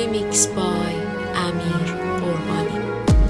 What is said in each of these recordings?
Remix by امیر قربانی.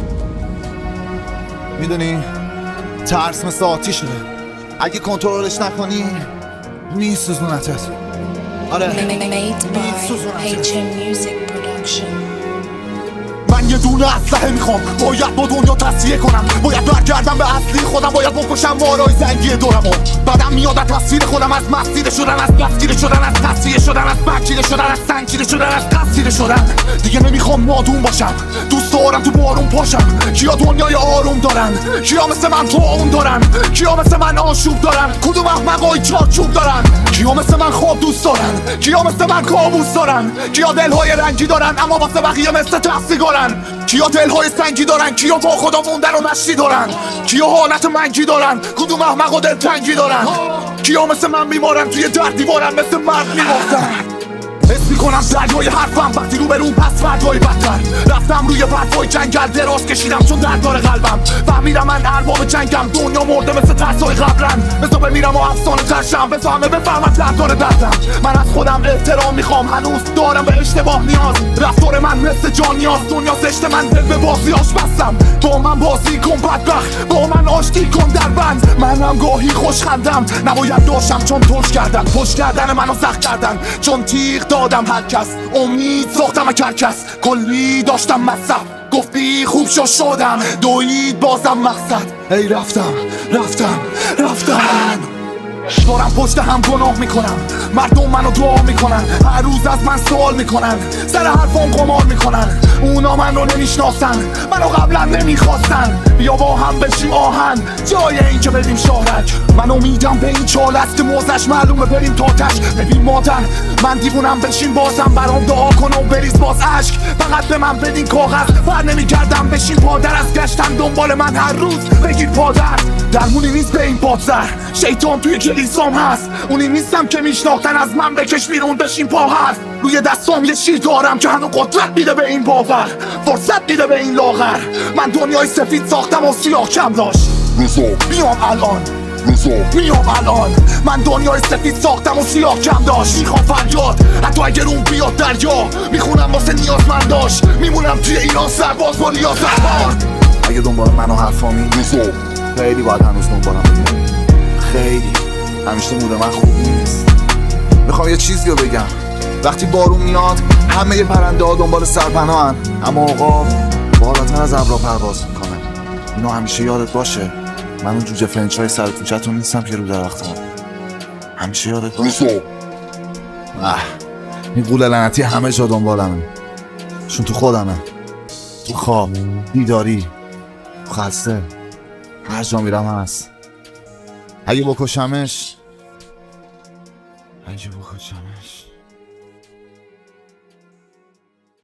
میدونی ترس مثل آتیشه، اگه کنترلش نکنی میسوزونتت. آره Made by میسوزونتت. HM Music Production. من یه دونه اسلحه میخوام، باید با دنیا تصفیه کنم، باید برگردم به اصلی خودم، باید بکشم مارای زنگی دورمو. بعدم میاد از تصویر خودم، از مسیر شدن، از دستگیر شدن، از تصفیه شدن، از بکچیده شدن، از سنگچیده شدن، از قصیده شدن. دیگه نمیخوام نادون باشم، دوست دارم تو بارون پاشم. کیا دنیای آروم دارن؟ کیا مثل من تو اون دارن؟ کیا مثل من آشوب دارن؟ کدوم احمقای چارچوب دارن؟ کیا مثل من خواب دوست دارن؟ کیا مثل من کابوس دارن؟ کیا دلهای رنگی دارن اما واسه بقیه مثل تفسیگارن؟ کیا دلهای سنگی دارن؟ کیا با خدا موندن و نشتی دارن؟ کیا حالت منگی دارن؟ کدوم احمق و دلتنگی دارن؟ کیا مثل من میمارن توی در دیوارن مثل مرد میماردن؟ حس میکنم دریای حرفم وقتی رو برون پس فردای بدتر. رفتم روی برفای جنگل دراز کشیدم چون درد داره قلبم. فهمیدم من ارباب جنگم، دنیا مرده مثل ترسای قبلن. مثل بمیرم و افسانه ترشم، بس همه بفهمم درد داره دردم. من از خودم احترام میخوام، هنوز دارم به اشتباه نیاز. رفتار من مثل جان نیاز، دنیا زشته من دل به بازیاش بستم. با من بازی کن بدبخت، با من آشتی کن در بند. منم گاهی خوش خندم، نباید داشتم چون توش کردن. پشت کردن منو سخت کردن چون تیغ دادم هر کس. امید ساختم از هر کس، کلی داشتم مصرف. گفتی خوب شدم، دوید بازم مقصد. ای رفتم دارم پشت هم گناه میکنم، مردم منو دعا میکنن، هر روز از من سوال میکنن، سر حرفام قمار میکنن. اونا من رو نمیشناسن، منو قبلا نمیخواستن. بیا با هم بشیم آهن جای این که بریم شارک. من امیدم به این چال است که موزش معلومه بریم تاتش. ببین مادر من دیوونم، بشین بازم برام دعا کن و بریز باز عشق. فقط به من بدین کاغذ، بر نمیگردم بشین پادر. از گشتن دنبال من هر روز بگیر پادر. درمونی نیست به این پادزر، شیطان توی کلیسام هست. اونی نیستم که میشناختن از من بکش بیرون بشین پا هست. روی دستام یه شیر دارم که هنو قدرت میده به این باور، فرصت میده به این لاغر. من دنیای سفید ساختم و سیاه کم داشت. میام الان من دنیای سفید ساختم و سیاه کم داشت. میخوام فریاد حتی اگر اون بیاد دریا، میخونم واسه نیازمنداش. میمونم توی ایران سرباز با نیازمند. اگه دنبال من و حرفامی خیلی باید هنوز دنبالم بگم. خیلی همیشه موده من خوب نیست. میخوام یه چیزی رو بگم، وقتی بارون میاد همه ی پرنده ها دنبال سرپناهن، اما عقاب بالاتر از ابرها پرواز میکنه. اینو همیشه یادت باشه. من اون جوجه فرنچ های سر کوچه‌تون نیستم که رو درختم. همیشه یادت باشه. این قول لعنتی همه جا دنبالمه، چون تو خودمه، تو خواب، بیداری، خسته، هر جا میرم هست. اگه بکشمش